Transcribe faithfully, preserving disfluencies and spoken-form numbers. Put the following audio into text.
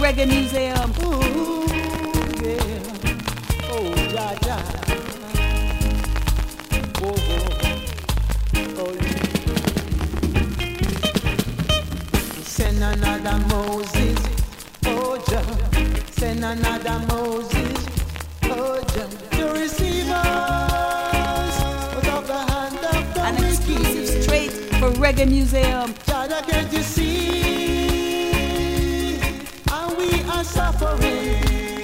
Reggae Museum. Ooh, yeah. Oh, ja, ja. Oh, oh, oh, yeah. Send another Moses, oh, ja. Send another Moses, oh, ja. To receive us out of the hand of the An wicked. exclusive straight for Reggae Museum. Jah, can't you see? And we are suffering.